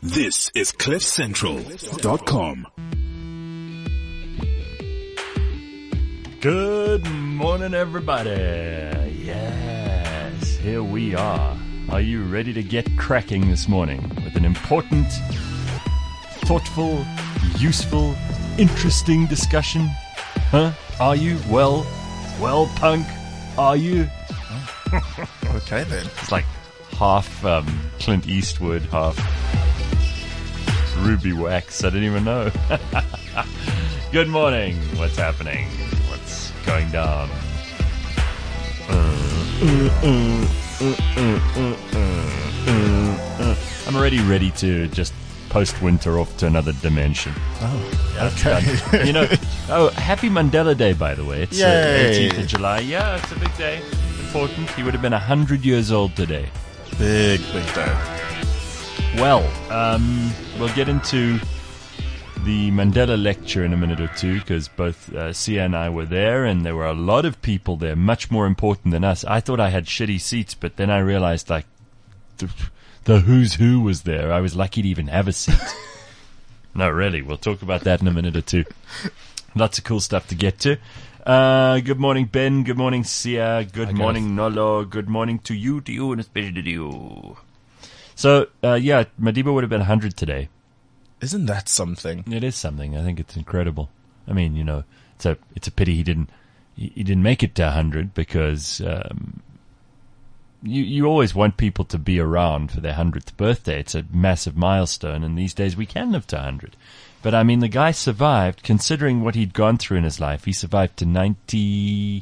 This is CliffCentral.com. Good morning, everybody. Yes, here we are. Are you ready to get cracking this morning with an important, thoughtful, useful, interesting discussion? Huh? Are you? Well, punk, are you? Okay, then. It's like half Clint Eastwood, half Ruby Wax. I didn't even know. Good morning. What's happening? What's going down? I'm already ready to just post-winter off to another dimension. Oh, Yeah, okay. you know, happy Mandela Day, by the way. It's Yay. 18th of July. Yeah, it's a big day. Important. He would have been 100 years old today. Big day. Well, we'll get into the Mandela lecture in a minute or two, because both Sia and I were there, and there were a lot of people there, much more important than us. I thought I had shitty seats, but then I realized, like, the who's who was there. I was lucky to even have a seat. No, really. We'll talk about that in a minute or two. Lots of cool stuff to get to. Good morning, Ben. Good morning, Sia. Good morning, Nolo. Good morning to you, and especially to you. So, Madiba would have been 100 today. Isn't that something? It is something. I think it's incredible. I mean, you know, it's a pity he didn't make it to 100, because you always want people to be around for their 100th birthday. It's a massive milestone, and these days we can live to 100. But I mean, the guy survived, considering what he'd gone through in his life. He survived to 94,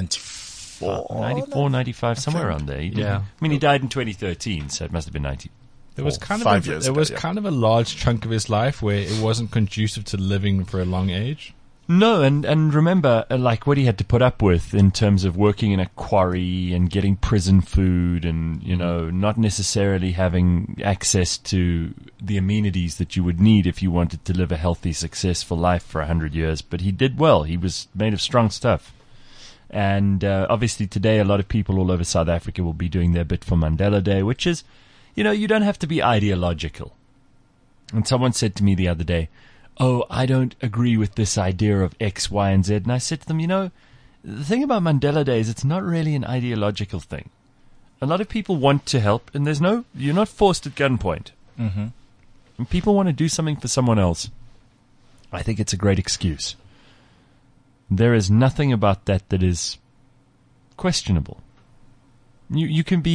95, somewhere around there. I mean, he died in 2013, so it must have been 90. There was kind 5 of years there ago, was yeah. kind of a large chunk of his life where it wasn't conducive to living for a long age. No, and remember, like, what he had to put up with in terms of working in a quarry and getting prison food and, you know, not necessarily having access to the amenities that you would need if you wanted to live a healthy, successful life for 100 years. But he did well. He was made of strong stuff. And obviously today a lot of people all over South Africa will be doing their bit for Mandela Day, which is, you know, you don't have to be ideological. And someone said to me the other day, "Oh, I don't agree with this idea of X, Y, and Z." And I said to them, you know, the thing about Mandela Day is it's not really an ideological thing. A lot of people want to help, and you're not forced at gunpoint. Mm-hmm. When people want to do something for someone else, I think it's a great excuse. There is nothing about that is questionable. You can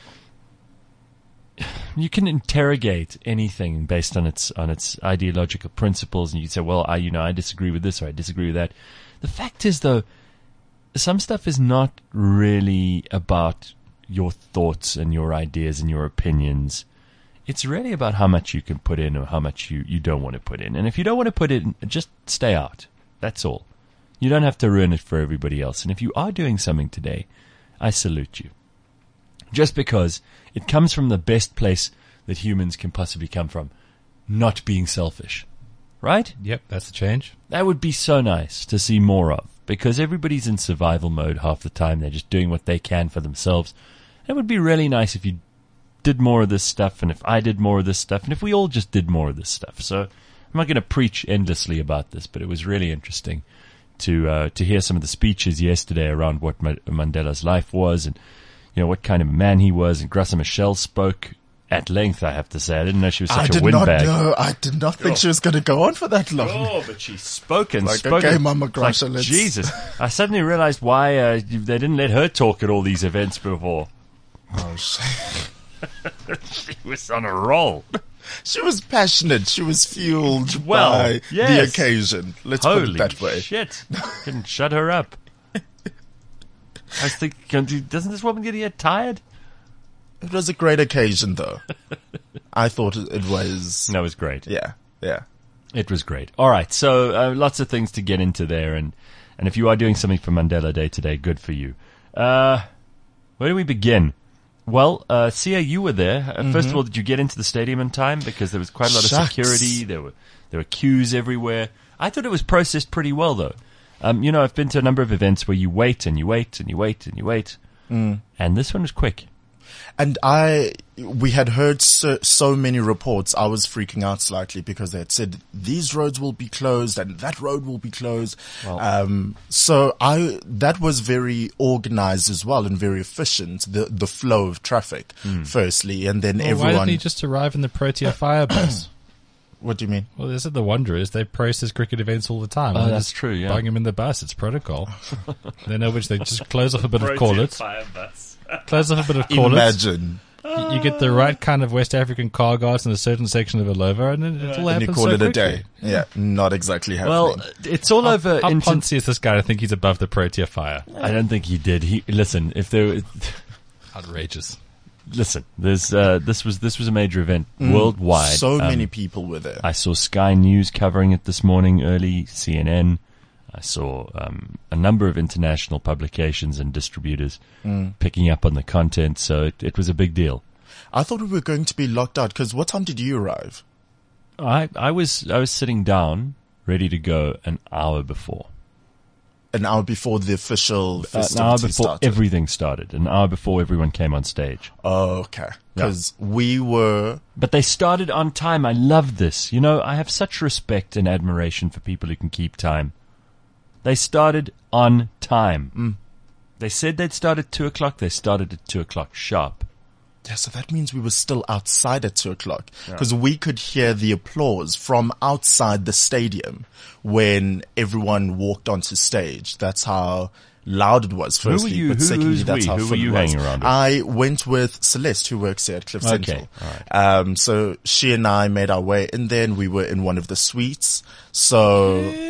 interrogate anything based on its ideological principles, and you can say, well, I disagree with this or I disagree with that. The fact is, though, some stuff is not really about your thoughts and your ideas and your opinions. It's really about how much you can put in or how much you don't want to put in. And if you don't want to put in, just stay out. That's all. You don't have to ruin it for everybody else. And if you are doing something today, I salute you. Just because it comes from the best place that humans can possibly come from, not being selfish. Right? Yep, that's the change. That would be so nice to see more of, because everybody's in survival mode half the time. They're just doing what they can for themselves. It would be really nice if you did more of this stuff, and if I did more of this stuff, and if we all just did more of this stuff. So I'm not going to preach endlessly about this, but it was really interesting to hear some of the speeches yesterday around what Mandela's life was, and you know what kind of man he was. And Graça Machel spoke at length, I have to say. I didn't know she was such a windbag. I did not think she was going to go on for that long. Oh, but she spoke and Like, spoke. okay, Mama Graça, like, let's... Jesus. I suddenly realized why they didn't let her talk at all these events before. Oh, shit. She was on a roll. She was passionate. She was fueled Well, by yes. the occasion. Let's put Holy it that way. shit. Couldn't shut her up. I was thinking, doesn't this woman get tired? It was a great occasion, though. I thought it was... That was great. Yeah. It was great. All right, so lots of things to get into there, and if you are doing something for Mandela Day today, good for you. Where do we begin? Well, Sia, you were there. First of all, did you get into the stadium in time? Because there was quite a lot of security. There were queues everywhere. I thought it was processed pretty well, though. I've been to a number of events where you wait and you wait and you wait and you wait. And this one was quick. And we had heard so many reports. I was freaking out slightly because they had said these roads will be closed and that road will be closed. That was very organized as well and very efficient, the flow of traffic, firstly, and then everyone. Why didn't he just arrive in the Protea Fire bus? What do you mean? Well, this is the Wanderers. They process cricket events all the time. Oh, that's true, yeah. Buying them in the bus, it's protocol. They know which they just close off a bit of call-it. Close off a bit of call-it. Imagine. You get the right kind of West African car guards in a certain section of Ilova, and then it all happens And you call so it a quickly. day. Yeah, not exactly happening. Well, it's all over. How poncy is this guy to think he's above the Protea Fire? I don't think he did. Listen. If there, Outrageous. listen. There's this was a major event worldwide. so many people were there. I saw Sky News covering it this morning early, CNN. I saw a number of international publications and distributors picking up on the content, so it was a big deal. I thought we were going to be locked out because what time did you arrive? I was sitting down, ready to go an hour before. An hour before the official An festivities hour before started. everything started. An hour before everyone came on stage. Oh, okay. Because we were. But they started on time. I love this. You know, I have such respect and admiration for people who can keep time. They started on time. They said they'd start at 2:00. They started at 2:00 sharp. Yeah, so that means we were still outside at 2:00 because we could hear the applause from outside the stadium when everyone walked onto stage. That's how loud it was, firstly. you? But secondly, who's that's we? how Who full were you it was. hanging around with? I went with Celeste, who works here at Cliff Central. all So she and I made our way in there, and we were in one of the suites. So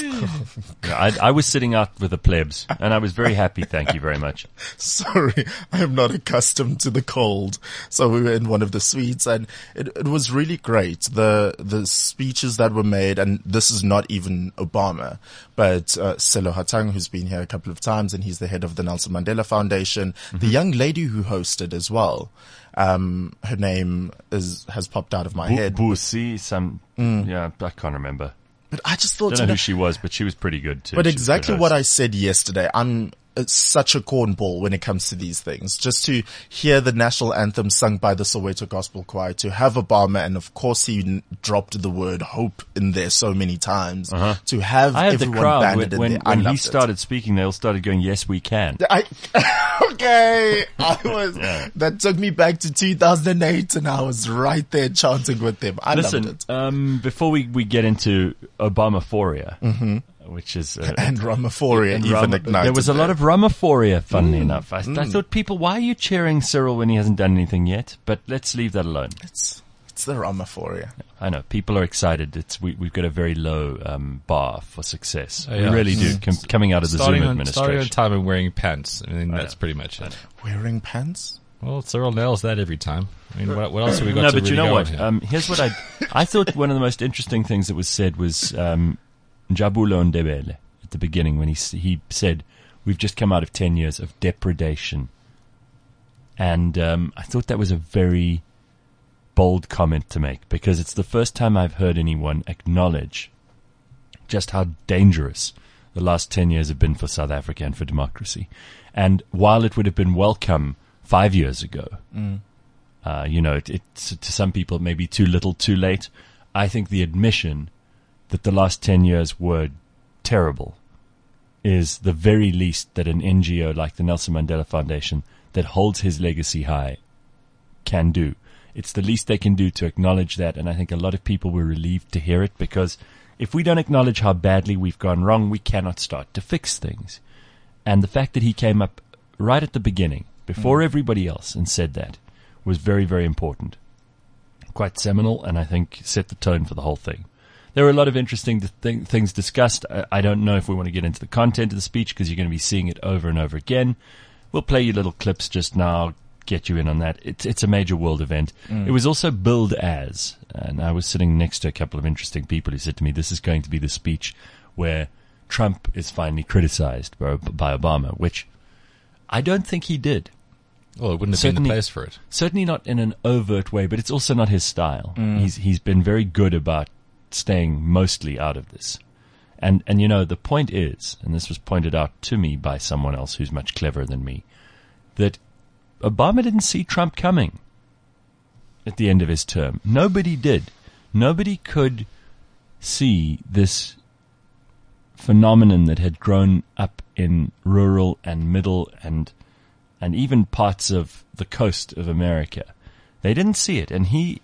I was sitting out with the plebs, and I was very happy. Thank you very much. sorry, I am not accustomed to the cold. So we were in one of the suites, and it was really great. The speeches that were made, and this is not even Obama, but Selo Hatang, who's been here a couple of times, and he's the head of the Nelson Mandela Foundation. The young lady who hosted as well. Her name has popped out of my head. Busi, yeah, I can't remember. But I just thought, Don't know who she was, but she was pretty good too. but She was a exactly good what host. I said yesterday. I'm such a cornball when it comes to these things. Just to hear the national anthem sung by the Soweto Gospel Choir, to have Obama, and of course he dropped the word hope in there so many times, to have I had the everyone crowd banded in when there. I he loved it. started speaking. They all started going, "Yes, we can." Okay, that took me back to 2008, and I was right there chanting with them. I loved Listen, it. before we get into Obamaphoria, which is And Ramaphoria and even ignited. there was a lot of Ramaphoria, funnily enough. I thought people, why are you cheering Cyril when he hasn't done anything yet? But let's leave that alone. It's the Ramaphoria. I know people are excited. We've got a very low bar for success. Oh, yeah. We really do. Coming out of the Zuma Starting on administration. time and wearing pants. I mean, that's pretty much it. Wearing pants? Well, Cyril nails that every time. I mean, what else have we got No, to but really you know go what? on here? Here's what I thought one of the most interesting things that was said was Njabulo Ndebele at the beginning when he said, "We've just come out of 10 years of depredation," and I thought that was a very bold comment to make because it's the first time I've heard anyone acknowledge just how dangerous the last 10 years have been for South Africa and for democracy. And while it would have been welcome 5 years ago, it's to some people it may be too little, too late. I think the admission that the last 10 years were terrible is the very least that an NGO like the Nelson Mandela Foundation that holds his legacy high can do. It's the least they can do to acknowledge that, and I think a lot of people were relieved to hear it because if we don't acknowledge how badly we've gone wrong, we cannot start to fix things. And the fact that he came up right at the beginning, before everybody else, and said that was very, very important. Quite seminal, and I think set the tone for the whole thing. There were a lot of interesting things discussed. I don't know if we want to get into the content of the speech because you're going to be seeing it over and over again. We'll play you little clips just now, get you in on that. It's a major world event. It was also billed as, and I was sitting next to a couple of interesting people who said to me, this is going to be the speech where Trump is finally criticized by Obama, which I don't think he did. Well, it wouldn't have been the place for it. Certainly not in an overt way, but it's also not his style. He's been very good about staying mostly out of this. And the point is, and this was pointed out to me by someone else who's much cleverer than me, that Obama didn't see Trump coming at the end of his term. Nobody did. Nobody could see this phenomenon that had grown up in rural and middle and even parts of the coast of America. They didn't see it, and he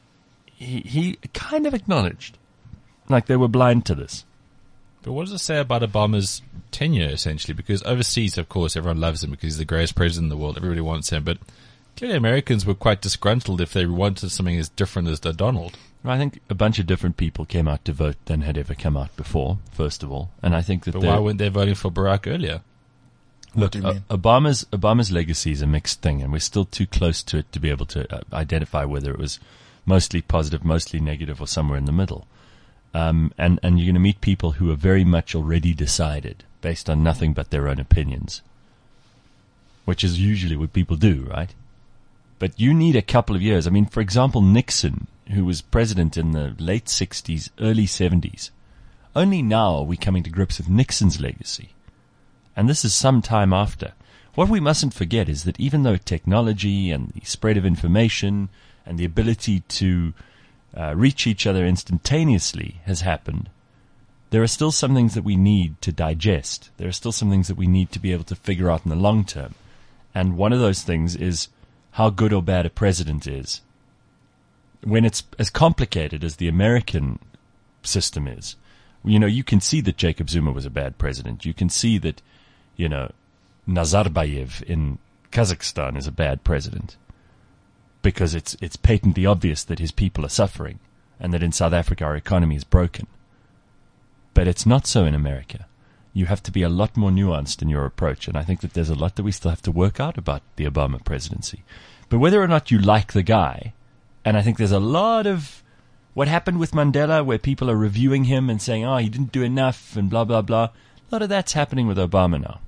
kind of acknowledged, like they were blind to this. But what does it say about Obama's tenure, essentially? Because overseas, of course, everyone loves him because he's the greatest president in the world. Everybody wants him. But clearly Americans were quite disgruntled if they wanted something as different as Donald. I think a bunch of different people came out to vote than had ever come out before, first of all. And I think that But why weren't they voting for Barack earlier? What do you mean? Obama's legacy is a mixed thing, and we're still too close to it to be able to identify whether it was mostly positive, mostly negative, or somewhere in the middle. And you're going to meet people who are very much already decided based on nothing but their own opinions, which is usually what people do, right? But you need a couple of years. I mean, for example, Nixon, who was president in the late 60s, early 70s, only now are we coming to grips with Nixon's legacy. And this is some time after. What we mustn't forget is that even though technology and the spread of information and the ability to reach each other instantaneously has happened, there are still some things that we need to digest. There are still some things that we need to be able to figure out in the long term. And one of those things is how good or bad a president is. When it's as complicated as the American system is, you know, you can see that Jacob Zuma was a bad president. You can see that, you know, Nazarbayev in Kazakhstan is a bad president, because it's patently obvious that his people are suffering and that in South Africa our economy is broken. But it's not so in America. You have to be a lot more nuanced in your approach, and I think that there's a lot that we still have to work out about the Obama presidency. But whether or not you like the guy, and I think there's a lot of what happened with Mandela where people are reviewing him and saying, oh, he didn't do enough and blah, blah, blah. A lot of that's happening with Obama now.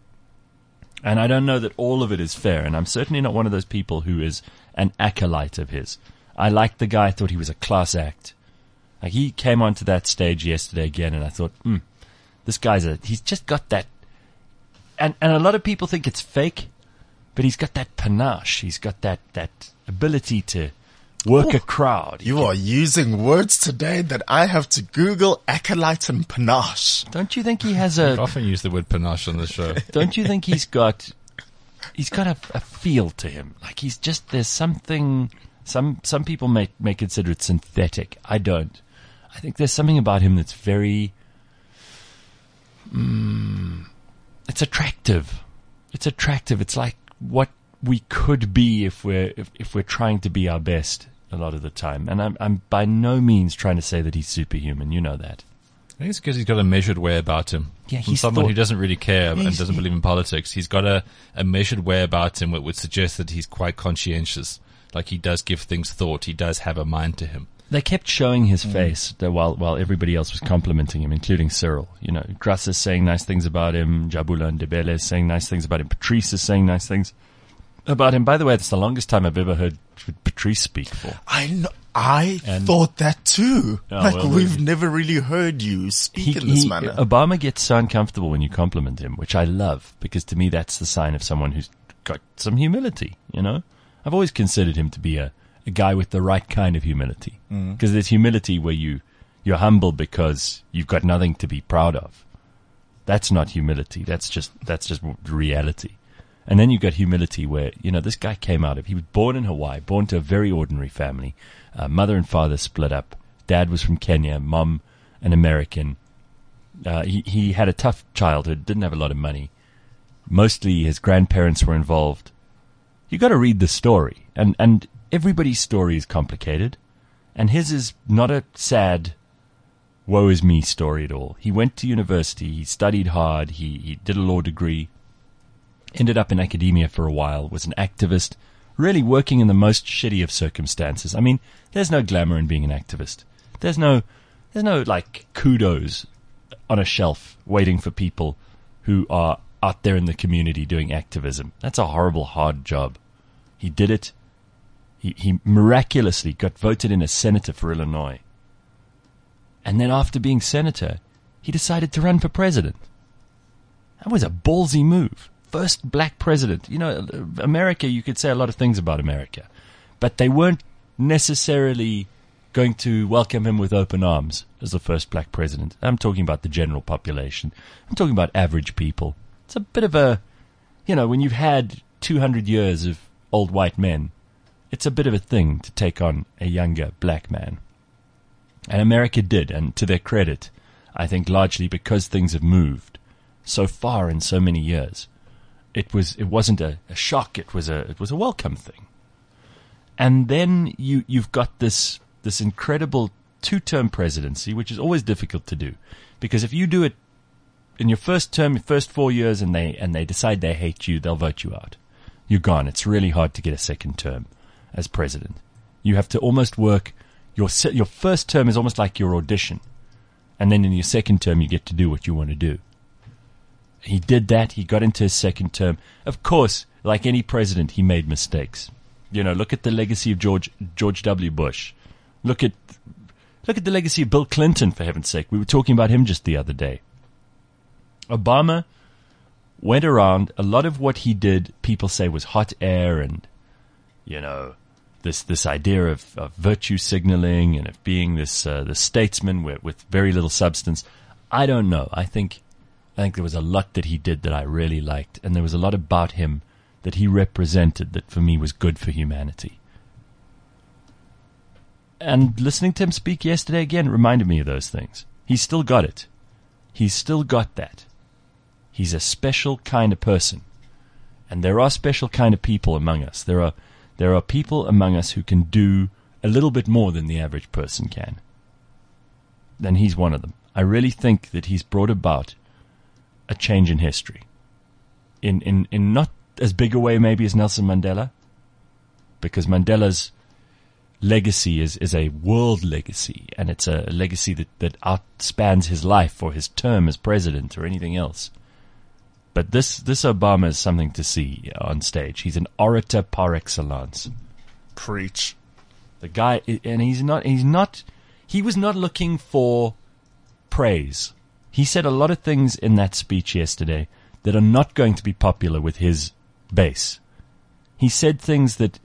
And I don't know that all of it is fair, and I'm certainly not one of those people who is an acolyte of his. I liked the guy. I thought he was a class act. Like, he came onto that stage yesterday again, and I thought, this guy's he's just got that. And a lot of people think it's fake, but he's got that panache. He's got that ability to work a crowd. You are using words today that I have to Google: acolyte and panache. Don't you think he has I often use the word panache on the show. Don't you think he's got a feel to him? Like, he's just, there's something, some people may consider it synthetic. I don't. I think there's something about him that's very, it's attractive. It's attractive. It's like what we could be if we're trying to be our best a lot of the time. And I'm by no means trying to say that he's superhuman. You know that. I think it's because he's got a measured way about him. Yeah, From someone who doesn't really care and doesn't believe in politics. He's got a measured way about him that would suggest that he's quite conscientious. Like, he does give things thought. He does have a mind to him. They kept showing his face while everybody else was complimenting him, including Cyril. You know, Grass is saying nice things about him. Jabula and Ndebele is saying nice things about him. Patrice is saying nice things about him. By the way, it's the longest time I've ever heard Patrice speak for. I know. I thought that too. We've never really heard you speak in this manner. Obama gets so uncomfortable when you compliment him, which I love, because to me that's the sign of someone who's got some humility, you know? I've always considered him to be a guy with the right kind of humility. Because there's humility where you're humble because you've got nothing to be proud of. That's not humility. That's just reality. And then you've got humility where, you know, this guy he was born in Hawaii, born to a very ordinary family. Mother and father split up. Dad was from Kenya, mom an American. He had a tough childhood, didn't have a lot of money. Mostly his grandparents were involved. You got to read the story. And everybody's story is complicated. And his is not a sad, woe is me story at all. He went to university, he studied hard, he did a law degree, ended up in academia for a while, was an activist, really working in the most shitty of circumstances. I mean, there's no glamour in being an activist. There's no like kudos on a shelf waiting for people who are out there in the community doing activism. That's a horrible, hard job. He did it. He miraculously got voted in as senator for Illinois. And then after being senator, he decided to run for president. That was a ballsy move. first black president. You know, America, you could say a lot of things about America, but they weren't necessarily going to welcome him with open arms as the first black president. I'm talking about the general population. I'm talking about average people. It's a bit of a, you know, when you've had 200 years of old white men, it's a bit of a thing to take on a younger black man. And America did, and to their credit, I think largely because things have moved so far in so many years. It wasn't a shock, it was a welcome thing. And then you've got this incredible 2-term presidency, which is always difficult to do, because if you do it in your first term, your first 4 years, and they decide they hate you, they'll vote you out. You're gone. It's really hard to get a second term as president. You have to almost work your first term is almost like your audition, and then in your second term you get to do what you want to do. He did that. He got into his second term. Of course, like any president, he made mistakes. You know, look at the legacy of George W. Bush. Look at the legacy of Bill Clinton, for heaven's sake. We were talking about him just the other day. Obama went around, a lot of what he did, people say was hot air and, you know, this idea of virtue signaling and of being this statesman with very little substance. I don't know. I think there was a lot that he did that I really liked, and there was a lot about him that he represented that for me was good for humanity. And listening to him speak yesterday again reminded me of those things. He's still got it. He's still got that. He's a special kind of person. And there are special kind of people among us. There are people among us who can do a little bit more than the average person can. And he's one of them. I really think that he's brought about a change in history. In not as big a way maybe as Nelson Mandela, because Mandela's legacy is a world legacy, and it's a legacy that outspans his life or his term as president or anything else. But this Obama is something to see on stage. He's an orator par excellence. Preach. The guy, and he was not looking for praise. He said a lot of things in that speech yesterday that are not going to be popular with his base. He said things that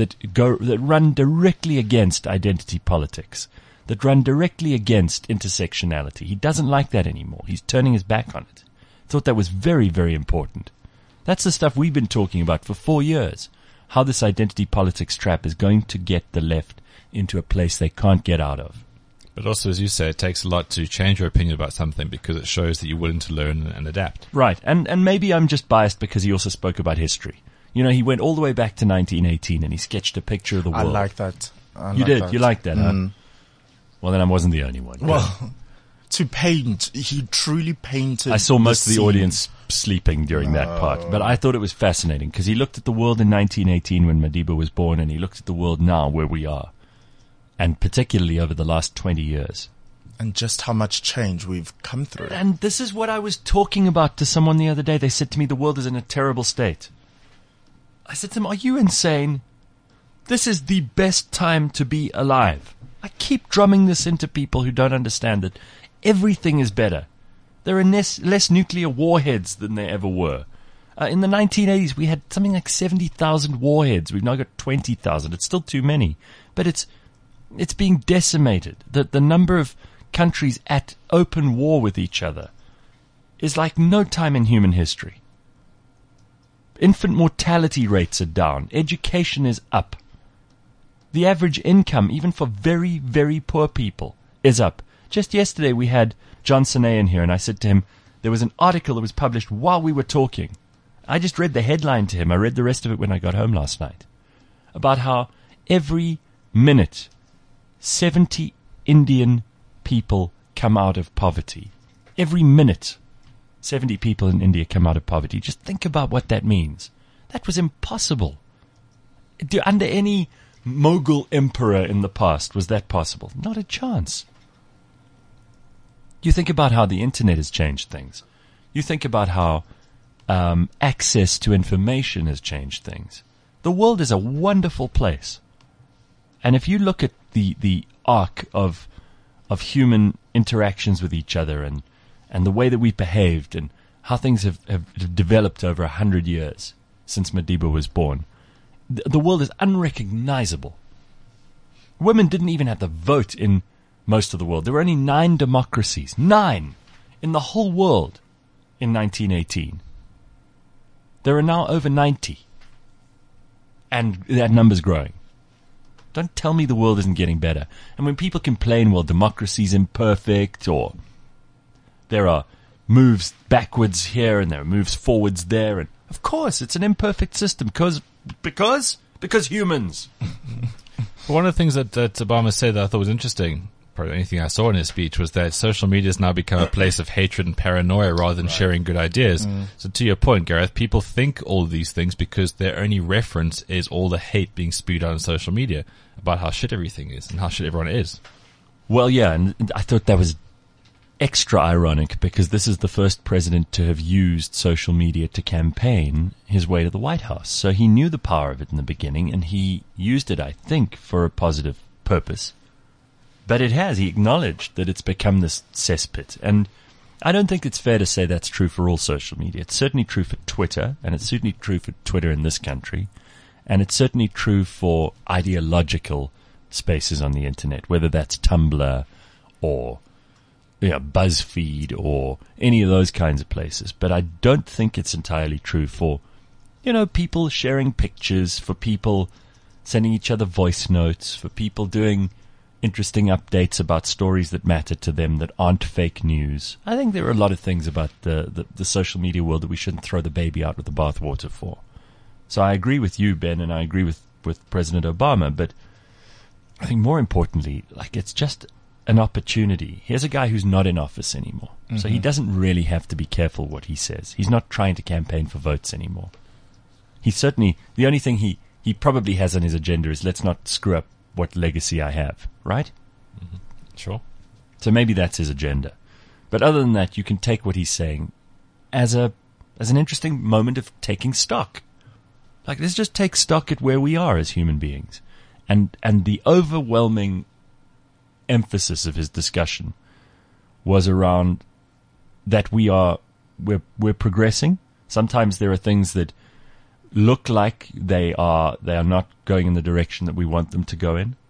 run directly against identity politics, that run directly against intersectionality. He doesn't like that anymore. He's turning his back on it. Thought that was very, very important. That's the stuff we've been talking about for 4 years. How this identity politics trap is going to get the left into a place they can't get out of. But also, as you say, it takes a lot to change your opinion about something because it shows that you're willing to learn and adapt. Right. And maybe I'm just biased because he also spoke about history. You know, he went all the way back to 1918 and he sketched a picture of the world. I like that. You did? You liked that, huh? Well, then I wasn't the only one. Well, to paint, he truly painted. I saw most of the audience sleeping during that part, but I thought it was fascinating because he looked at the world in 1918 when Madiba was born, and he looked at the world now where we are, and particularly over the last 20 years. And just how much change we've come through. And this is what I was talking about to someone the other day. They said to me, the world is in a terrible state. I said to them, are you insane? This is the best time to be alive. I keep drumming this into people who don't understand that everything is better. There are less nuclear warheads than there ever were. In the 1980s, we had something like 70,000 warheads. We've now got 20,000. It's still too many. But it's being decimated. The number of countries at open war with each other is like no time in human history. Infant mortality rates are down. Education is up. The average income, even for very, very poor people, is up. Just yesterday we had John Sine in here, and I said to him, there was an article that was published while we were talking. I just read the headline to him. I read the rest of it when I got home last night. About how every minute 70 Indian people come out of poverty. Every minute 70 people in India come out of poverty. Just think about what that means. That was impossible. Under any Mughal emperor in the past was that possible? Not a chance. You think about how the internet has changed things. You think about how access to information has changed things. The world is a wonderful place. And if you look at the arc of human interactions with each other and the way that we've behaved and how things have developed over 100 years since Madiba was born. The world is unrecognizable. Women didn't even have the vote in most of the world. There were only 9 democracies. 9 in the whole world in 1918. There are now over 90. And that number's growing. Don't tell me the world isn't getting better. And when people complain, well, democracy's imperfect, or there are moves backwards here and there are moves forwards there, and of course it's an imperfect system because humans. One of the things that Obama said that I thought was interesting, probably anything I saw in his speech, was that social media has now become a place of hatred and paranoia rather than sharing good ideas. So to your point, Gareth, people think all of these things because their only reference is all the hate being spewed out on social media about how shit everything is and how shit everyone is. Well, yeah, and I thought that was extra ironic because this is the first president to have used social media to campaign his way to the White House. So he knew the power of it in the beginning, and he used it, I think, for a positive purpose. But he acknowledged that it's become this cesspit. And I don't think it's fair to say that's true for all social media. It's certainly true for Twitter, and it's certainly true for Twitter in this country, and it's certainly true for ideological spaces on the internet, whether that's Tumblr or BuzzFeed or any of those kinds of places. But I don't think it's entirely true for, people sharing pictures, for people sending each other voice notes, for people doing interesting updates about stories that matter to them that aren't fake news. I think there are a lot of things about the social media world that we shouldn't throw the baby out with the bathwater for. So I agree with you, Ben, and I agree with President Obama, but I think more importantly, it's just an opportunity. Here's a guy who's not in office anymore. Mm-hmm. So he doesn't really have to be careful what he says. He's not trying to campaign for votes anymore. The only thing he probably has on his agenda is let's not screw up what legacy I have, right? Mm-hmm. Sure. So maybe that's his agenda. But other than that, you can take what he's saying as an interesting moment of taking stock. Let's just take stock at where we are as human beings. And the overwhelming emphasis of his discussion was around that we're progressing. Sometimes there are things that look like they are not going in the direction that we want them to go in.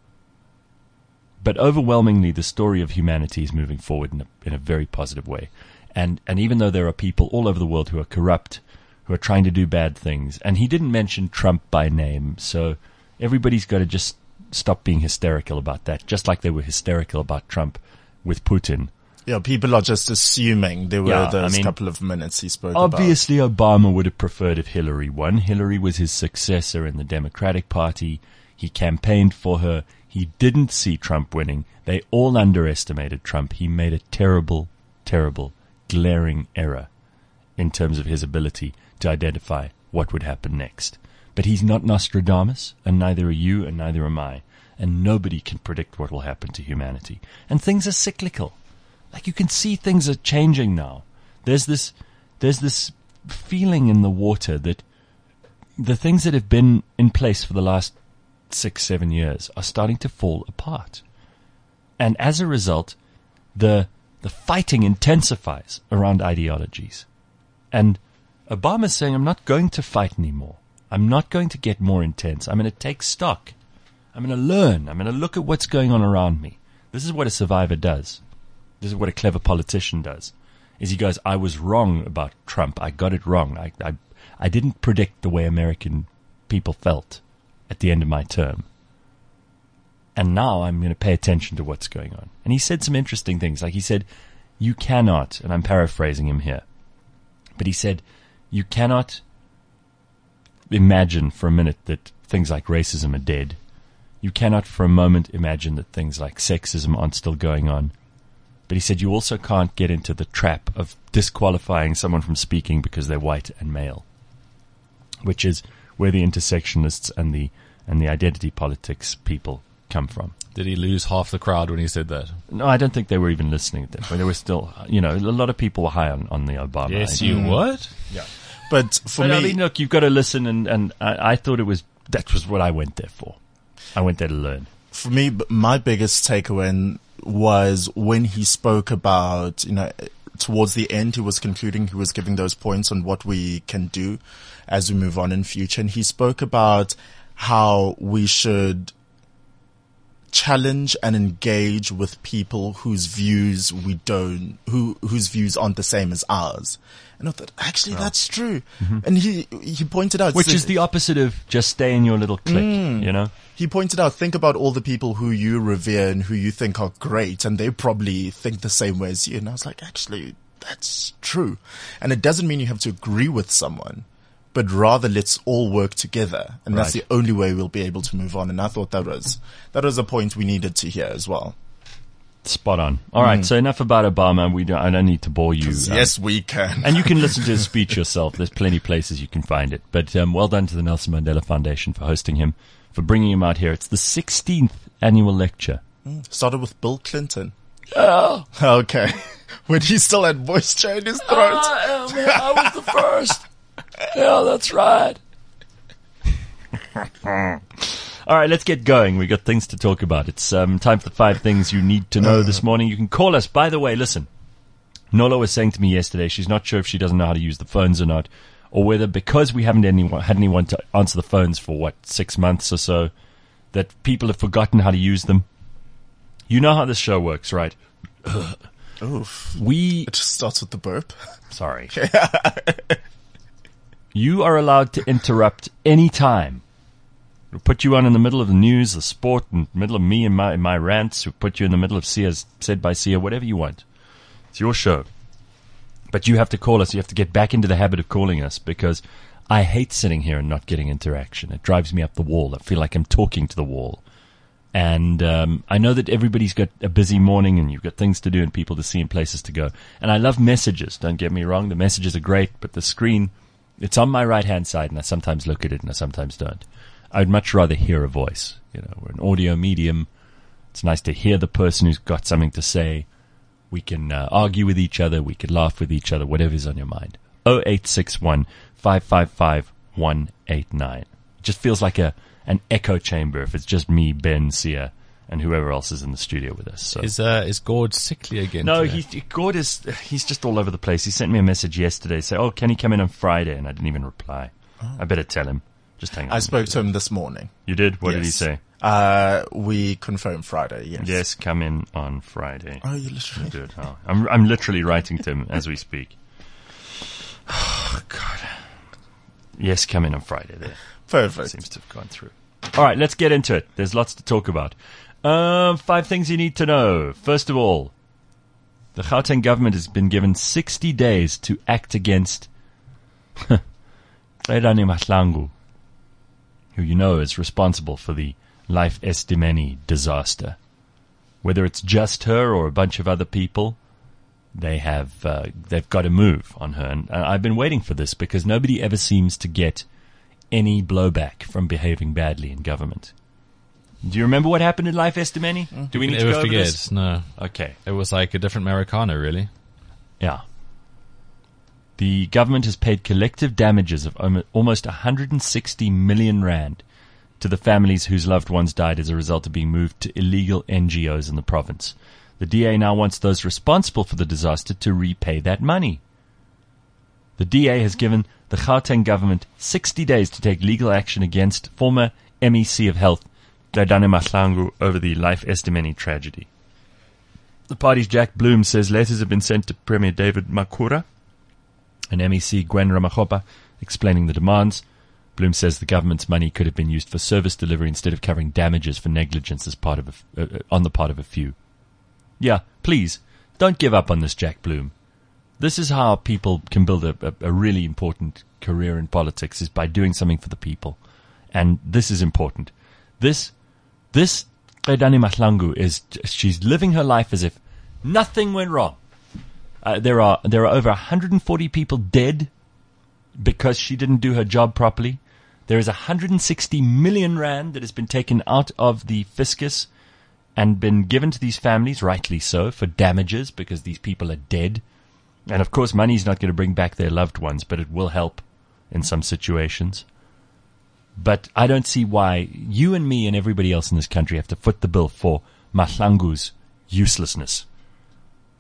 But overwhelmingly, the story of humanity is moving forward in a very positive way. And even though there are people all over the world who are corrupt, who are trying to do bad things, and he didn't mention Trump by name, so everybody's got to just stop being hysterical about that, just like they were hysterical about Trump with Putin. Yeah, people are just assuming there were those couple of minutes he spoke about. Obviously, Obama would have preferred if Hillary won. Hillary was his successor in the Democratic Party. He campaigned for her. He didn't see Trump winning. They all underestimated Trump. He made a terrible, terrible, glaring error in terms of his ability to identify what would happen next. But he's not Nostradamus, and neither are you, and neither am I. And nobody can predict what will happen to humanity. And things are cyclical. You can see things are changing now. There's this feeling in the water that the things that have been in place for the last 6-7 years are starting to fall apart. And as a result, the fighting intensifies around ideologies. And Obama's saying, I'm not going to fight anymore. I'm not going to get more intense. I'm going to take stock. I'm going to learn. I'm going to look at what's going on around me. This is what a survivor does. This is what a clever politician does. Is he goes, I was wrong about Trump. I got it wrong. I didn't predict the way American people felt at the end of my term. And now I'm going to pay attention to what's going on. And he said some interesting things. He said, you cannot, and I'm paraphrasing him here, but he said, you cannot imagine for a minute that things like racism are dead. You cannot for a moment imagine that things like sexism aren't still going on. But he said you also can't get into the trap of disqualifying someone from speaking because they're white and male, which is where the intersectionists and the identity politics people come from. Did he lose half the crowd when he said that? No, I don't think they were even listening at that point. They were still, a lot of people were high on the Obama. Yes, idea. you would? Yeah. But for me, look, you've got to listen, and I thought that was what I went there for. I went there to learn. For me, my biggest takeaway was when he spoke about, towards the end, he was concluding, he was giving those points on what we can do as we move on in future. And he spoke about how we should challenge and engage with people whose views whose views aren't the same as ours. And I thought, actually, that's true. And he pointed out, Which is the opposite of just stay in your little clique, you know? He pointed out, think about all the people who you revere and who you think are great, and they probably think the same way as you. And I was like, actually, that's true. And it doesn't mean you have to agree with someone, but rather let's all work together. And that's the only way we'll be able to move on. And I thought that was a point we needed to hear as well. Spot on. All right, so enough about Obama. I don't need to bore you. Yes, we can. And you can listen to his speech yourself. There's plenty of places you can find it. But well done to the Nelson Mandela Foundation for hosting him, for bringing him out here. It's the 16th annual lecture. Started with Bill Clinton. Oh, Okay. When he still had moisture in his throat. I was the first. Yeah, that's right. All right, let's get going. We've got things to talk about. It's time for the 5 things you need to know this morning. You can call us. By the way, listen, Nola was saying to me yesterday she's not sure if she doesn't know how to use the phones or not, or whether because we haven't had anyone to answer the phones for, 6 months or so, that people have forgotten how to use them. You know how this show works, right? Oof. It just starts with the burp. Sorry. You are allowed to interrupt any time. We'll put you on in the middle of the news, the sport, in the middle of me and my rants. We'll put you in the middle of Sia's Said by Sia, whatever you want. It's your show. But you have to call us. You have to get back into the habit of calling us, because I hate sitting here and not getting interaction. It drives me up the wall. I feel like I'm talking to the wall. And I know that everybody's got a busy morning and you've got things to do and people to see and places to go. And I love messages. Don't get me wrong. The messages are great, but the screen, it's on my right-hand side, and I sometimes look at it and I sometimes don't. I'd much rather hear a voice. You know, we're an audio medium. It's nice to hear the person who's got something to say. We can argue with each other. We could laugh with each other, whatever's on your mind. 0861 555 189. It just feels like an echo chamber if it's just me, Ben, Sia, and whoever else is in the studio with us. So. Is Gord sickly again? No, today? Gord he's just all over the place. He sent me a message yesterday saying, "Oh, can he come in on Friday?" And I didn't even reply. I better tell him. Just hang on. I spoke to him this morning. You did? What did he say? We confirmed Friday, yes. Yes, come in on Friday. Oh, you literally? Good. Oh, I'm literally writing to him as we speak. Oh, God. Yes, come in on Friday there. Perfect. Seems to have gone through. All right, let's get into it. There's lots to talk about. 5 things you need to know. First of all, the Gauteng government has been given 60 days to act against Redani Mahlangu, who you know is responsible for the Life Estimeni disaster. Whether it's just her or a bunch of other people, they've got to move on her. And I've been waiting for this because nobody ever seems to get any blowback from behaving badly in government. Do you remember what happened in Life Estimeni? Do we need to go over this? No. Okay. It was like a different Marikana, really. Yeah. The government has paid collective damages of almost 160 million rand to the families whose loved ones died as a result of being moved to illegal NGOs in the province. The DA now wants those responsible for the disaster to repay that money. The DA has given the Gauteng government 60 days to take legal action against former MEC of Health, Redani Mahlangu, over the Life Estimeni tragedy. The party's Jack Bloom says letters have been sent to Premier David Makura and MEC Gwen Ramagopa explaining the demands. Bloom says the government's money could have been used for service delivery instead of covering damages for negligence as on the part of a few. Yeah, please, don't give up on this, Jack Bloom. This is how people can build a really important career in politics, is by doing something for the people. And this is important. This Redani Mahlangu she's living her life as if nothing went wrong. There are over 140 people dead because she didn't do her job properly. There is 160 million rand that has been taken out of the fiscus and been given to these families, rightly so, for damages because these people are dead. And of course, money's not going to bring back their loved ones, but it will help in some situations. But I don't see why you and me and everybody else in this country have to foot the bill for Mahlangu's uselessness.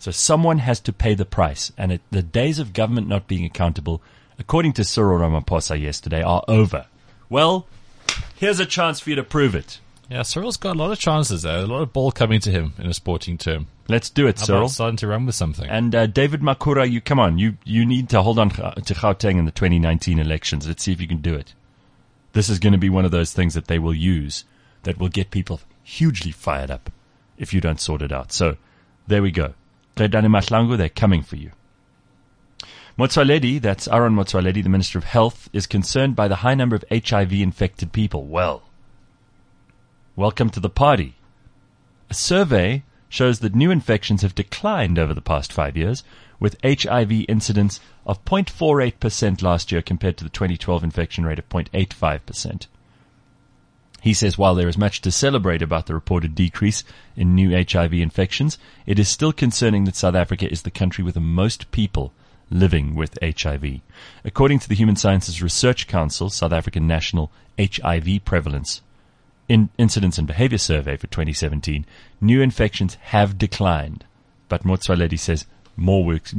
So someone has to pay the price, and the days of government not being accountable, according to Cyril Ramaphosa yesterday, are over. Well, here's a chance for you to prove it. Yeah, Cyril's got a lot of chances there. A lot of ball coming to him in a sporting term. Let's do it, How Cyril. about starting to run with something? And David Makura, you come on. You need to hold on to Gauteng in the 2019 elections. Let's see if you can do it. This is going to be one of those things that they will use that will get people hugely fired up if you don't sort it out. So there we go. Tredane Mahlangu, they're coming for you. Motsoaledi, that's Aaron Motsoaledi, the Minister of Health, is concerned by the high number of HIV-infected people. Well, welcome to the party. A survey shows that new infections have declined over the past 5 years, with HIV incidence of 0.48% last year compared to the 2012 infection rate of 0.85%. He says while there is much to celebrate about the reported decrease in new HIV infections, it is still concerning that South Africa is the country with the most people living with HIV. According to the Human Sciences Research Council, South African National HIV Prevalence Incidence and Behavior Survey for 2017, new infections have declined. But Motsoaledi says more work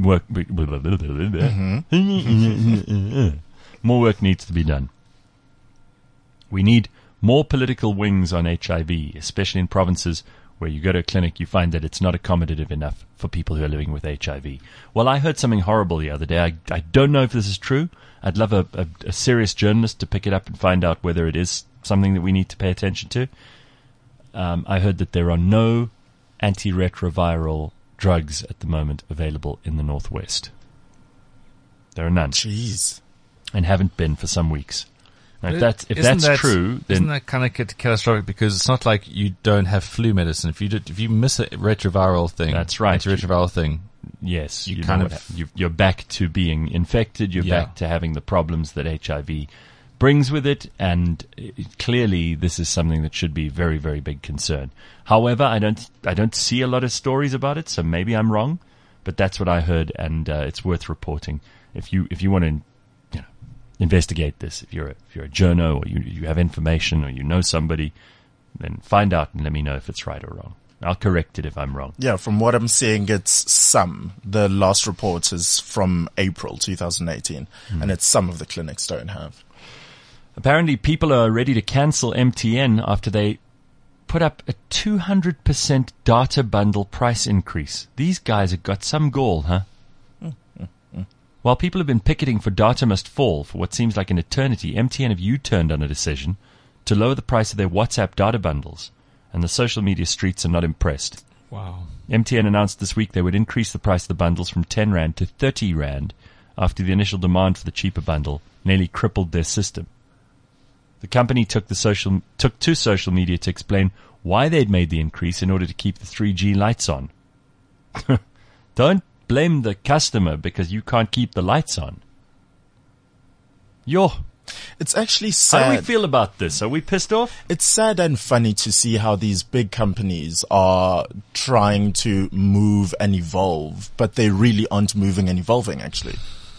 needs to be done. We need more political wings on HIV, especially in provinces where you go to a clinic, you find that it's not accommodative enough for people who are living with HIV. Well, I heard something horrible the other day. I don't know if this is true. I'd love a serious journalist to pick it up and find out whether it is something that we need to pay attention to. I heard that there are no antiretroviral drugs at the moment available in the Northwest. There are none. Jeez. And haven't been for some weeks. Now, if that's true, then isn't that kind of catastrophic? Because it's not like you don't have flu medicine. If you miss a retroviral thing, that's right. Antiretroviral thing. Yes, you you're back to being infected. You're back to having the problems that HIV brings with it, and clearly this is something that should be very, very big concern. However, I don't see a lot of stories about it, so maybe I'm wrong, but that's what I heard, and it's worth reporting. If you want to investigate this, if you're a journo or you have information or you know somebody, then find out and let me know if it's right or wrong. I'll correct it if I'm wrong. Yeah, from what I'm seeing, it's some. The last report is from April 2018, and it's some of the clinics don't have. Apparently, people are ready to cancel MTN after they put up a 200% data bundle price increase. These guys have got some gall, huh? While people have been picketing for data must fall for what seems like an eternity, MTN have U-turned on a decision to lower the price of their WhatsApp data bundles, and the social media streets are not impressed. Wow. MTN announced this week they would increase the price of the bundles from 10 Rand to 30 Rand after the initial demand for the cheaper bundle nearly crippled their system. The company took to social media to explain why they'd made the increase in order to keep the 3G lights on. Don't blame the customer because you can't keep the lights on. It's actually sad. How do we feel about this? Are we pissed off? It's sad and funny to see how these big companies are trying to move and evolve, but they really aren't moving and evolving, actually.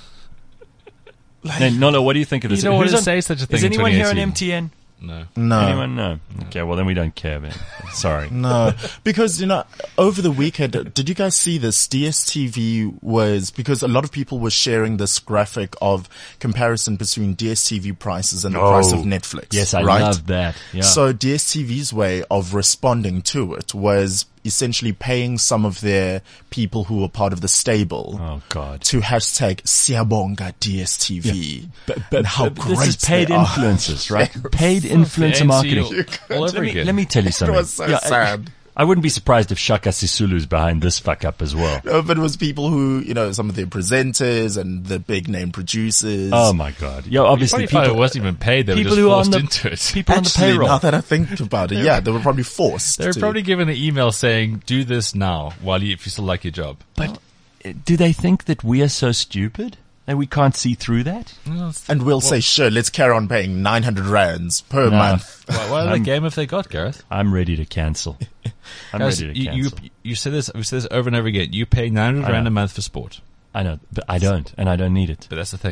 Nolo, what do you think of this? You don't want to say such a thing. Is anyone here on 2018? MTN? No. Anyone? No. Okay, well then we don't care, man. Sorry. No, because, over the weekend, did you guys see this? DSTV was, because a lot of people were sharing this graphic of comparison between DSTV prices and the price of Netflix. Yes, I right? love that. Yeah. So DSTV's way of responding to it was essentially paying some of their people who were part of the stable to hashtag Siyabonga DSTV. But and how great this is paid they are. influencers, right? Paid influencer marketing. All over again. Let me tell you something. It was so sad. I wouldn't be surprised if Shaka Sisulu's behind this fuck up as well. No, but it was people who, some of their presenters and the big name producers. Oh my God. Yeah, obviously people it wasn't even paid. They were just who forced are into it. People Actually, on the payroll. now that I think about it, they were probably forced. They were to. probably given an email saying, do this now if you still like your job. But do they think that we are so stupid that we can't see through that? And we'll say, sure, let's carry on paying 900 rands per month. What other game have they got, Gareth? I'm ready to cancel. Guys, you said this. We said this over and over again. You pay 900 rand a month for sport. I know, but I don't, and I don't need it. But that's the thing.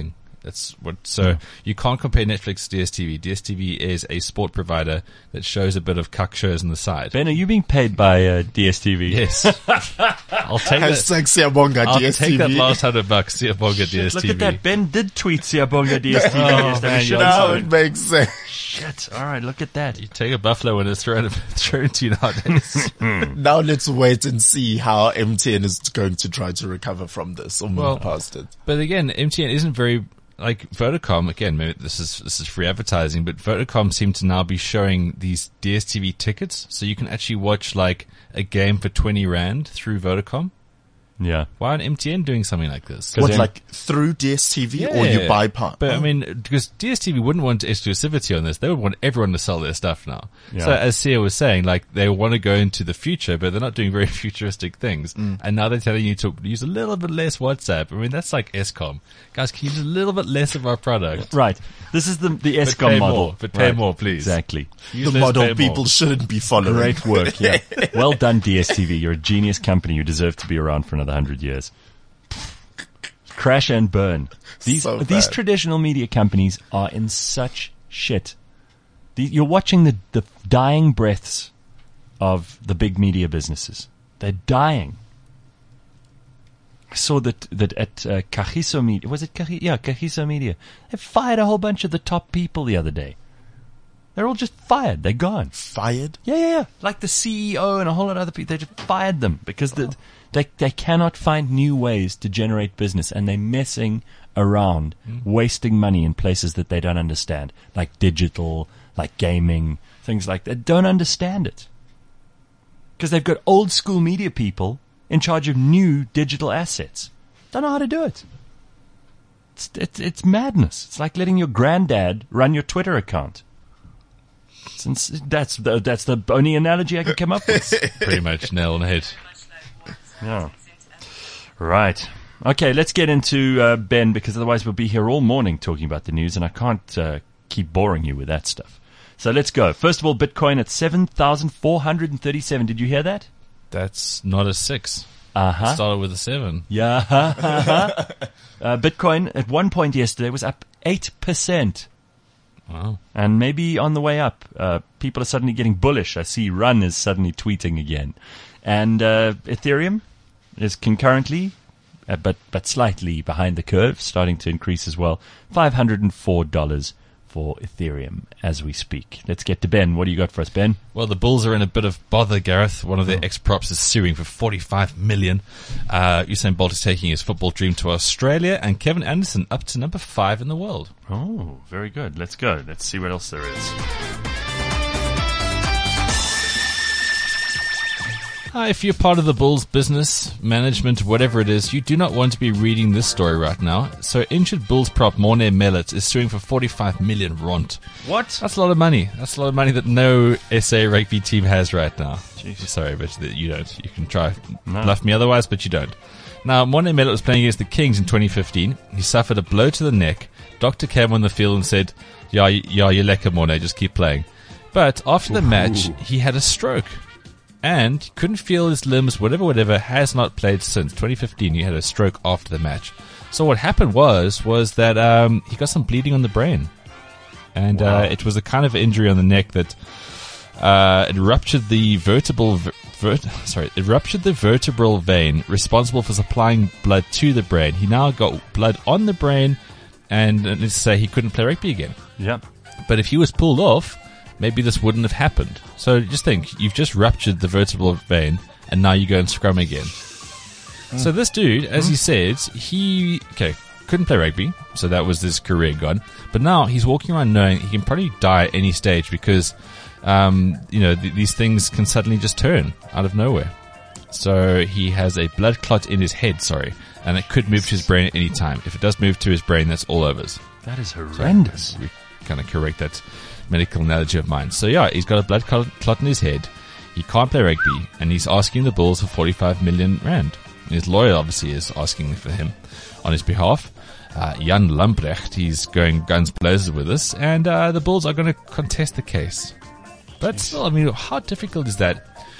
So you can't compare Netflix to DSTV. DSTV is a sport provider that shows a bit of cuck shows on the side. Ben, are you being paid by DSTV? Yes. I'll take that. Hashtag Siyabonga I'll DSTV. take that last $100. Siyabonga DSTV. Look at that. Ben did tweet Siyabonga DSTV. yesterday. man, Shut Now up. it makes sense. Shit. All right, look at that. You take a buffalo when it's thrown to you nowadays. Now let's wait and see how MTN is going to try to recover from this or move past it. But again, MTN isn't very like Vodacom. Again, maybe this is free advertising, but Vodacom seem to now be showing these DSTV tickets, so you can actually watch like a game for 20 Rand through Vodacom. Yeah. Why aren't MTN doing something like this? What, then- like through DSTV or you buy part? But I mean, because DSTV wouldn't want exclusivity on this. They would want everyone to sell their stuff now. Yeah. So as Sia was saying, like they want to go into the future, but they're not doing very futuristic things. And now they're telling you to use a little bit less WhatsApp. I mean, that's like Escom. Guys, can you use a little bit less of our product? Right. This is the But Escom pay model. more. But pay Right. more, please. Exactly. Use The less, model pay people more. shouldn't be following. Great work. Yeah. Well done, DSTV. You're a genius company. You deserve to be around for another 100 years. Crash and burn. These So these bad. traditional media companies are in such shit. You're watching the dying breaths of the big media businesses. They're dying. I saw that at Kagiso Media. Was it Kagiso? Yeah, Kagiso Media. They fired a whole bunch of the top people the other day. They're all just fired. They're gone. Fired? Yeah. Like the CEO and a whole lot of other people, they just fired them because they cannot find new ways to generate business, and they're messing around, wasting money in places that they don't understand, like digital, like gaming, things like that. Don't understand it because they've got old school media people in charge of new digital assets. Don't know how to do it. It's madness. It's like letting your granddad run your Twitter account. Since that's the only analogy I can come up with. Pretty much nail on the head. Yeah. Right. Okay, let's get into Ben, because otherwise we'll be here all morning talking about the news, and I can't keep boring you with that stuff. So let's go. First of all, Bitcoin at 7,437. Did you hear that? That's not a 6. Uh-huh. Started with a 7. Yeah. Bitcoin at one point yesterday was up 8%. Wow. And maybe on the way up. People are suddenly getting bullish. I see Run is suddenly tweeting again. And Ethereum is concurrently, but slightly behind the curve, starting to increase as well. $504 for Ethereum as we speak. Let's get to Ben. What do you got for us, Ben? Well, the Bulls are in a bit of bother, Gareth. One of their ex-props is suing for $45 million. Usain Bolt is taking his football dream to Australia, and Kevin Anderson up to number 5 in the world. Oh, very good. Let's go. Let's see what else there is. If you're part of the Bulls business, management, whatever it is, you do not want to be reading this story right now. So injured Bulls prop Morné Mellet is suing for 45 million rand. What? That's a lot of money. That's a lot of money that no SA rugby team has right now. Jesus. Sorry, but you don't. You can try bluff me otherwise, but you don't. Now, Morné Mellet was playing against the Kings in 2015. He suffered a blow to the neck. Doctor came on the field and said, "Yeah, you're lekker, Morné, just keep playing." But after the match, he had a stroke. And he couldn't feel his limbs, whatever, has not played since. 2015, he had a stroke after the match. So what happened was that he got some bleeding on the brain. And it was a kind of injury on the neck that it ruptured the vertebral vein responsible for supplying blood to the brain. He now got blood on the brain, and let's say he couldn't play rugby again. Yeah. But if he was pulled off, maybe this wouldn't have happened. So just think, you've just ruptured the vertebral vein, and now you go and scrum again. So this dude, as he said, he couldn't play rugby, so that was his career gone. But now he's walking around knowing he can probably die at any stage because, these things can suddenly just turn out of nowhere. So he has a blood clot in his head, and it could move to his brain at any time. If it does move to his brain, that's all overs. That is horrendous. We kind of correct that medical analogy of mine. So yeah, he's got a blood clot in his head. He can't play rugby, and he's asking the Bulls for 45 million rand. His lawyer obviously is asking for him on his behalf. Jan Lambrecht, he's going guns blazes with us, and the Bulls are going to contest the case. But still, I mean, how difficult is that?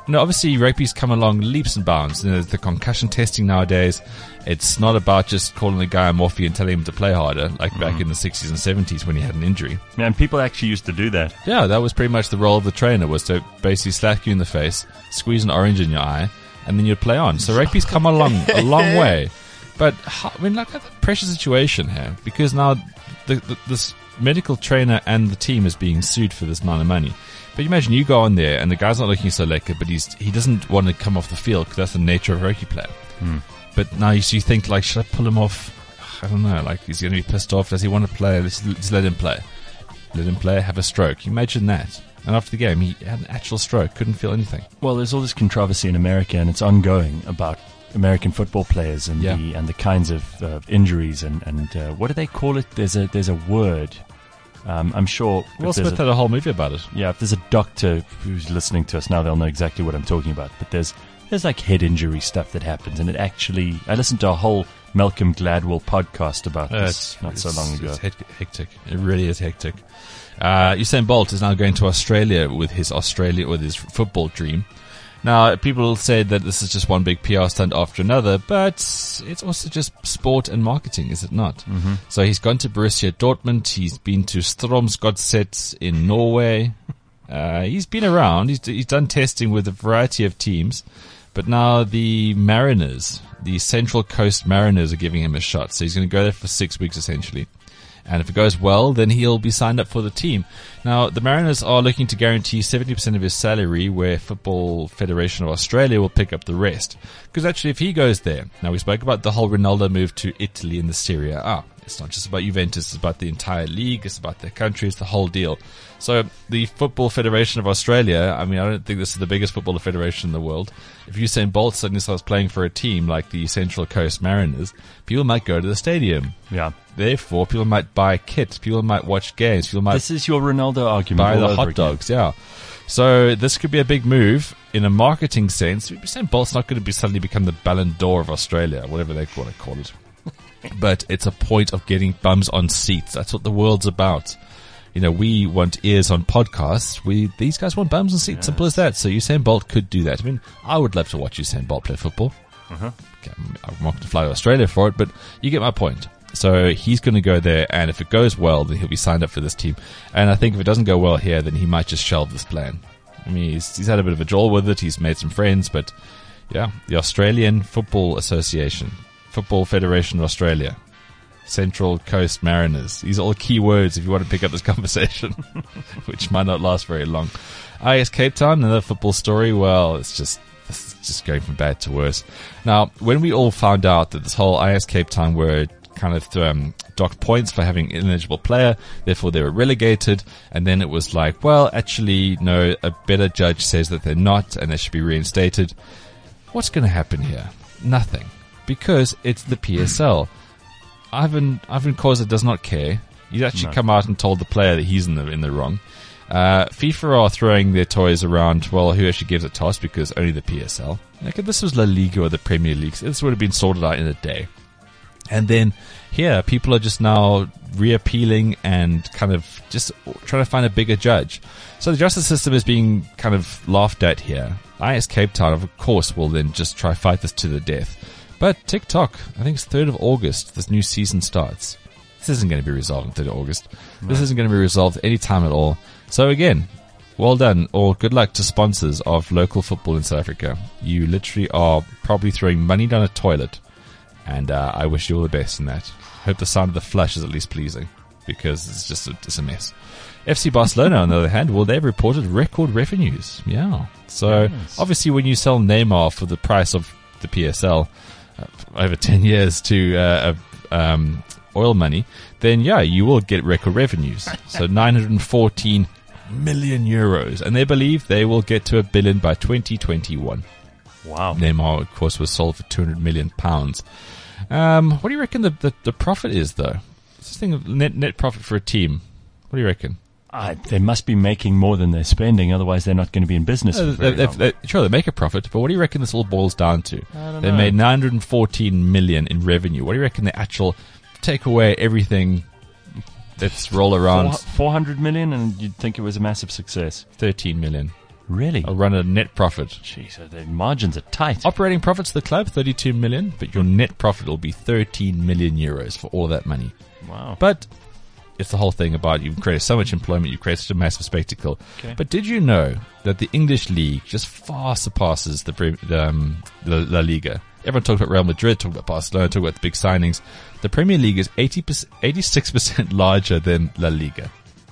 no, obviously rugby's come along leaps and bounds. You know, there's the concussion testing nowadays. It's not about just calling a guy a morphine and telling him to play harder, like back in the 60s and 70s when he had an injury. Yeah, and people actually used to do that. Yeah, that was pretty much the role of the trainer, was to basically slap you in the face, squeeze an orange in your eye, and then you'd play on. So rugby's come along a long way. But, I mean, look at the pressure situation here, because now this medical trainer and the team is being sued for this amount of money. But you imagine you go on there and the guy's not looking so lekker, but he doesn't want to come off the field because that's the nature of a rugby player. But now you think, like, should I pull him off? I don't know. Like, he's going to be pissed off. Does he want to play? Let's let him play. Let him play, have a stroke. Imagine that. And after the game, he had an actual stroke, couldn't feel anything. Well, there's all this controversy in America, and it's ongoing about American football players and the kinds of injuries and what do they call it? There's a word. I'm sure Will Smith had a whole movie about it. Yeah, if there's a doctor who's listening to us now, they'll know exactly what I'm talking about. But there's like head injury stuff that happens, and I listened to a whole Malcolm Gladwell podcast about this not so long ago. It's hectic. It really is hectic. Usain Bolt is now going to Australia with his football dream. Now, people say that this is just one big PR stunt after another, but it's also just sport and marketing, is it not? Mm-hmm. So he's gone to Borussia Dortmund. He's been to Strømsgodset in Norway. He's been around. He's done testing with a variety of teams. But now the Mariners, the Central Coast Mariners, are giving him a shot. So he's going to go there for 6 weeks, essentially. And if it goes well, then he'll be signed up for the team. Now, the Mariners are looking to guarantee 70% of his salary, where Football Federation of Australia will pick up the rest. Because actually, if he goes there, now we spoke about the whole Ronaldo move to Italy in the Serie A. It's not just about Juventus, it's about the entire league, it's about their country, it's the whole deal. So the Football Federation of Australia, I mean, I don't think this is the biggest football federation in the world. If Usain Bolt suddenly starts playing for a team like the Central Coast Mariners, people might go to the stadium. Yeah. Therefore, people might buy kits, people might watch games, people might... This is your Ronaldo argument. Buy the hot dogs, yeah. So this could be a big move in a marketing sense. Usain Bolt's not going to suddenly become the Ballon d'Or of Australia, whatever they want to call it. But it's a point of getting bums on seats. That's what the world's about. You know, we want ears on podcasts. These guys want bums on seats. Yes. Simple as that. So Usain Bolt could do that. I mean, I would love to watch Usain Bolt play football. Okay, I'm not going to fly to Australia for it, but you get my point. So he's going to go there, and if it goes well, then he'll be signed up for this team. And I think if it doesn't go well here, then he might just shelve this plan. I mean, he's had a bit of a jaw with it. He's made some friends, but yeah, the Australian Football Association, Football Federation of Australia, Central Coast Mariners. These are all key words if you want to pick up this conversation, which might not last very long. IS Cape Town, another football story. Well, this is just going from bad to worse. Now, when we all found out that this whole IS Cape Town were kind of docked points for having an ineligible player, therefore they were relegated, and then it was like, well, actually, no, a better judge says that they're not, and they should be reinstated. What's going to happen here? Nothing. Because it's the PSL. Ivan Koza does not care. He's actually come out and told the player that he's in the wrong. FIFA are throwing their toys around, well, who actually gives a toss, because only the PSL. Like, if this was La Liga or the Premier League, this would have been sorted out in a day. And then here, people are just now reappealing and kind of just trying to find a bigger judge. So the justice system is being kind of laughed at here. IS Cape Town, of course, will then just try fight this to the death. But TikTok, I think it's 3rd of August, this new season starts. This isn't going to be resolved on 3rd of August. No. This isn't going to be resolved any time at all. So again, well done, or good luck to sponsors of local football in South Africa. You literally are probably throwing money down a toilet. And I wish you all the best in that. Hope the sound of the flush is at least pleasing, because it's just it's a mess. FC Barcelona, on the other hand, well, they've reported record revenues. Yeah. So obviously when you sell Neymar for the price of the PSL over 10 years to oil money, then yeah, you will get record revenues. So 914 million euros. And they believe they will get to 1 billion by 2021. Wow. Neymar, of course, was sold for £200 million. What do you reckon the profit is, though? What's this thing of net profit for a team? What do you reckon? They must be making more than they're spending, otherwise they're not going to be in business for very long. Sure, they make a profit, but what do you reckon this all boils down to? They made 914 million in revenue. What do you reckon the actual take away everything that's roll around? 400 million, and you'd think it was a massive success. 13 million. Really? They'll run a net profit. Jeez, so the margins are tight. Operating profits of the club, 32 million, but your net profit will be 13 million euros for all of that money. Wow. But it's the whole thing about you've created so much employment, you've created such a massive spectacle. Okay. But did you know that the English league just far surpasses the La Liga? Everyone talked about Real Madrid, talked about Barcelona, talked about the big signings. The Premier League is 86% larger than La Liga.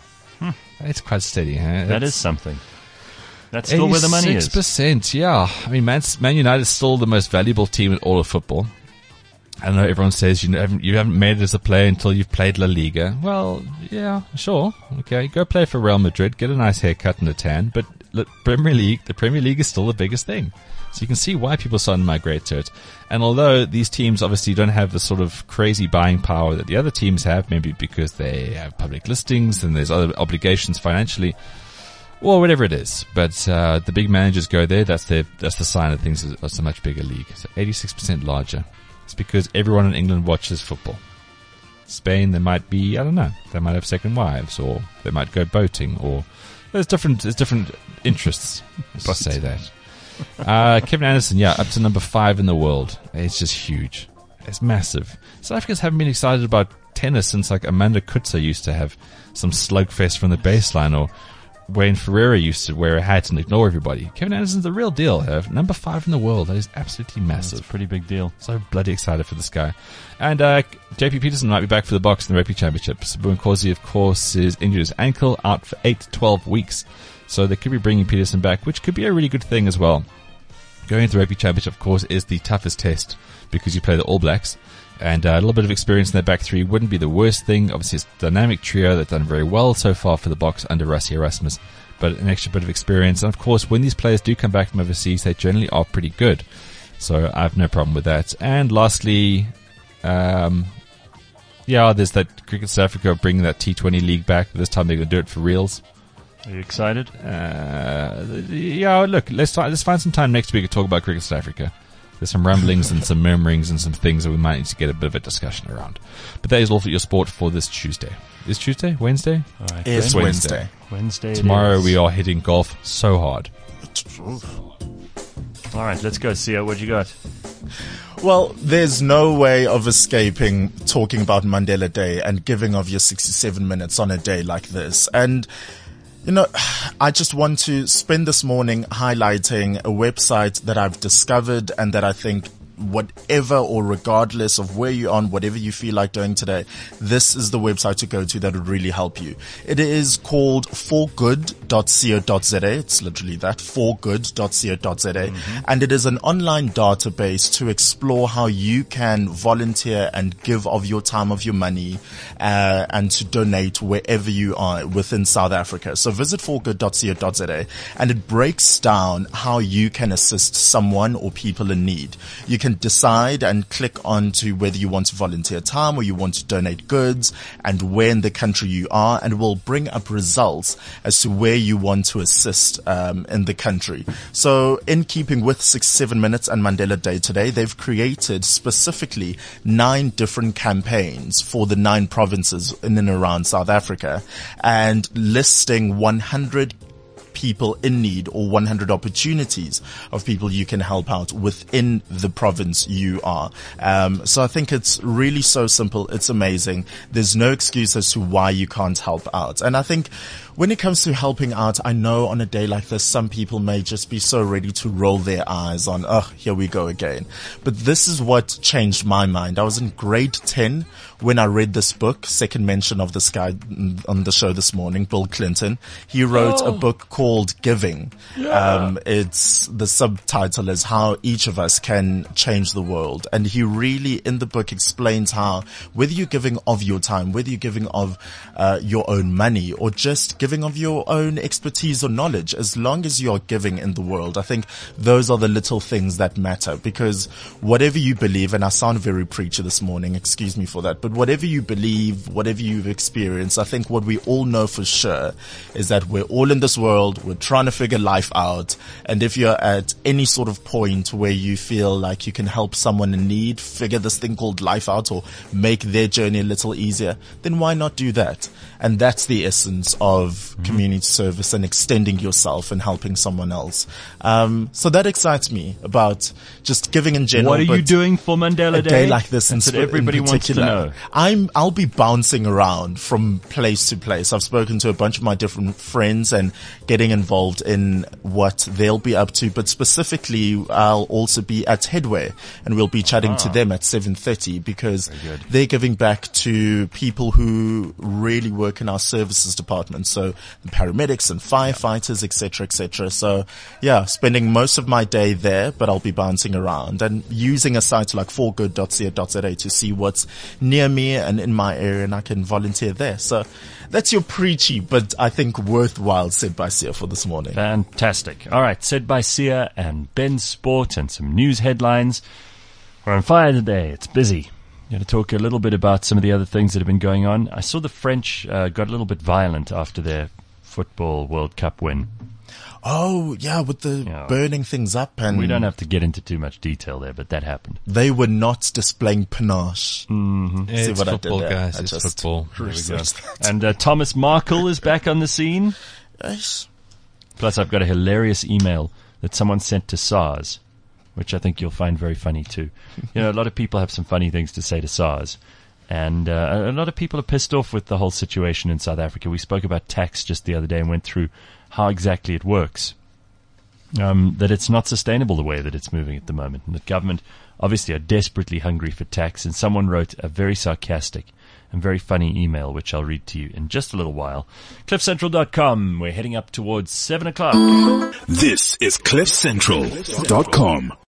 It's quite steady, huh? That is something. That's still where the money is. 6%, yeah. I mean, Man United is still the most valuable team in all of football. I know everyone says you haven't made it as a player until you've played La Liga. Well, yeah, sure. Okay, go play for Real Madrid, get a nice haircut and a tan, but the Premier League is still the biggest thing. So you can see why people start to migrate to it. And although these teams obviously don't have the sort of crazy buying power that the other teams have, maybe because they have public listings and there's other obligations financially, or whatever it is. But the big managers go there. That's the sign that things are a much bigger league. So 86% larger. It's because everyone in England watches football. Spain, they might be, I don't know, they might have second wives, or they might go boating, or there's different interests. Let's just say that. Kevin Anderson, up to number 5 in the world. It's just huge. It's massive. South Africans haven't been excited about tennis since like Amanda Kutzer used to have some slugfest from the baseline, or Wayne Ferreira used to wear a hat and ignore everybody. Kevin Anderson's the real deal. Number 5 in the world. That is absolutely massive. That's a pretty big deal. So bloody excited for this guy. And JP Peterson might be back for the box in the Rugby Championship. Sabu Nkosi, of course, is injured his ankle, out for 8 to 12 weeks. So they could be bringing Peterson back, which could be a really good thing as well. Going into the Rugby Championship, of course, is the toughest test because you play the All Blacks. And a little bit of experience in their back three wouldn't be the worst thing. Obviously, it's a dynamic trio that's done very well so far for the box under Rassie Erasmus. But an extra bit of experience. And, of course, when these players do come back from overseas, they generally are pretty good. So I have no problem with that. And lastly, there's that Cricket South Africa bringing that T20 league back. This time they're going to do it for reals. Are you excited? Look, let's find some time next week to talk about Cricket South Africa. There's some rumblings and some murmurings and some things that we might need to get a bit of a discussion around. But that is all for your sport for this Tuesday. Is Tuesday? Wednesday? All right. It's Wednesday. Tomorrow we are hitting golf so hard. All right, let's go. See what you got. Well, there's no way of escaping talking about Mandela Day and giving of your 67 minutes on a day like this. And you know, I just want to spend this morning highlighting a website that I've discovered and that I think whatever or regardless of where you're on, whatever you feel like doing today, this is the website to go to that would really help you. It is called forgood.co.za. It's literally that, forgood.co.za. And it is an online database to explore how you can volunteer and give of your time, of your money, and to donate wherever you are within South Africa. So visit forgood.co.za and it breaks down how you can assist someone or people in need. You can decide and click on to whether you want to volunteer time or you want to donate goods and where in the country you are, and it will bring up results as to where you want to assist in the country. So in keeping with 67 Minutes and Mandela Day today, they've created specifically 9 different campaigns for the 9 provinces in and around South Africa and listing 100 people in need or 100 opportunities of people you can help out within the province you are. So I think it's really so simple. It's amazing. There's no excuse as to why you can't help out. And I think when it comes to helping out, I know on a day like this, some people may just be so ready to roll their eyes on, here we go again. But this is what changed my mind. I was in grade 10 when I read this book, second mention of this guy on the show this morning, Bill Clinton. He wrote a book called Giving. It's the subtitle is How Each of Us Can Change the World. And he really in the book explains how whether you're giving of your time, whether you're giving of your own money or just giving of your own expertise or knowledge, as long as you're giving in the world, I think those are the little things that matter. Because whatever you believe, and I sound very preachy this morning, excuse me for that, but whatever you believe, whatever you've experienced, I think what we all know for sure is that we're all in this world. old. We're trying to figure life out. And if you're at any sort of point where you feel like you can help someone in need figure this thing called life out or make their journey a little easier, then why not do that? And that's the essence of community service and extending yourself and helping someone else. So that excites me about just giving in general. What are you doing for Mandela a day like this That's what everybody wants to know. I'll be bouncing around from place to place. I've spoken to a bunch of my different friends and getting involved in what they'll be up to, but specifically I'll also be at Headway and we'll be chatting to them at 7:30 because they're giving back to people who really work in our services department. So the paramedics and firefighters, etc., etc. So yeah, spending most of my day there, but I'll be bouncing around and using a site like forgood.co.za to see what's near me and in my area, and I can volunteer there. So that's your preachy, but I think worthwhile said by Sia for this morning. Fantastic. All right, said by Sia and Ben Sport and some news headlines. We're on fire today. It's busy. Going to talk a little bit about some of the other things that have been going on. I saw the French got a little bit violent after their football World Cup win. Oh, yeah, with the burning things up. And we don't have to get into too much detail there, but that happened. They were not displaying panache. Mm-hmm. Yeah, it's football, guys. It's football. There we go. And Thomas Markle is back on the scene. Yes. Plus, I've got a hilarious email that someone sent to SARS, which I think you'll find very funny too. You know, a lot of people have some funny things to say to SARS. And a lot of people are pissed off with the whole situation in South Africa. We spoke about tax just the other day and went through how exactly it works. That it's not sustainable the way that it's moving at the moment. And that government obviously are desperately hungry for tax. And someone wrote a very sarcastic and very funny email, which I'll read to you in just a little while. CliffCentral.com. We're heading up towards 7 o'clock. This is CliffCentral.com.